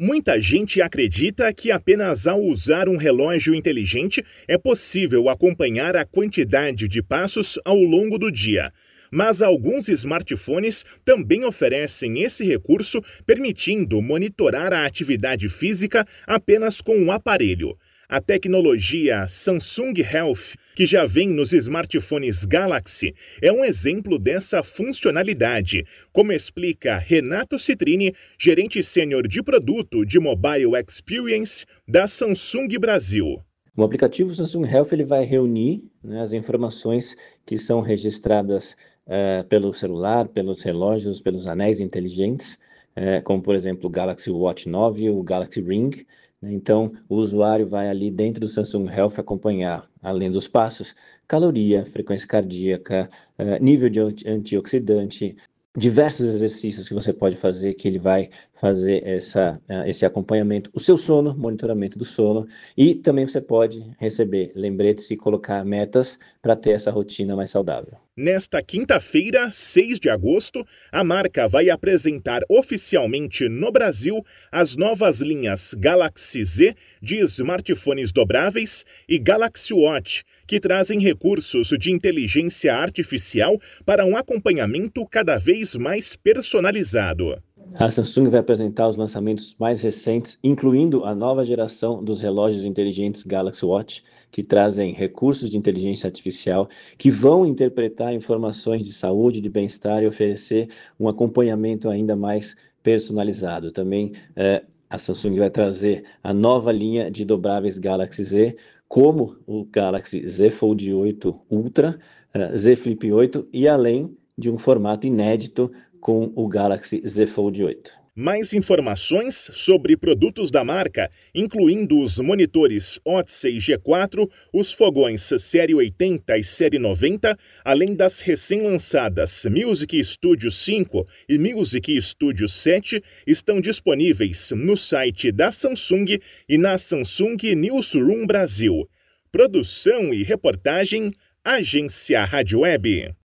Muita gente acredita que apenas ao usar um relógio inteligente é possível acompanhar a quantidade de passos ao longo do dia. Mas alguns smartphones também oferecem esse recurso, permitindo monitorar a atividade física apenas com um aparelho. A tecnologia Samsung Health, que já vem nos smartphones Galaxy, é um exemplo dessa funcionalidade, como explica Renato Citrini, gerente sênior de produto de Mobile Experience da Samsung Brasil. O aplicativo Samsung Health ele vai reunir, as informações que são registradas pelo celular, pelos relógios, pelos anéis inteligentes, como por exemplo o Galaxy Watch 9 ou o Galaxy Ring. Então, o usuário vai ali dentro do Samsung Health acompanhar, além dos passos, caloria, frequência cardíaca, nível de antioxidante, diversos exercícios que você pode fazer, que ele vai fazer esse acompanhamento, o seu sono, monitoramento do sono, e também você pode receber lembretes e colocar metas para ter essa rotina mais saudável. Nesta quinta-feira, 6 de agosto, a marca vai apresentar oficialmente no Brasil as novas linhas Galaxy Z de smartphones dobráveis e Galaxy Watch, que trazem recursos de inteligência artificial para um acompanhamento cada vez mais personalizado. A Samsung vai apresentar os lançamentos mais recentes, incluindo a nova geração dos relógios inteligentes Galaxy Watch, que trazem recursos de inteligência artificial que vão interpretar informações de saúde, de bem-estar e oferecer um acompanhamento ainda mais personalizado. Também a Samsung vai trazer a nova linha de dobráveis Galaxy Z, como o Galaxy Z Fold 8 Ultra, Z Flip 8 e além de um formato inédito com o Galaxy Z Fold 8. Mais informações sobre produtos da marca, incluindo os monitores Odyssey G4, os fogões Série 80 e Série 90, além das recém-lançadas Music Studio 5 e Music Studio 7, estão disponíveis no site da Samsung e na Samsung Newsroom Brasil. Produção e reportagem, Agência Rádio Web.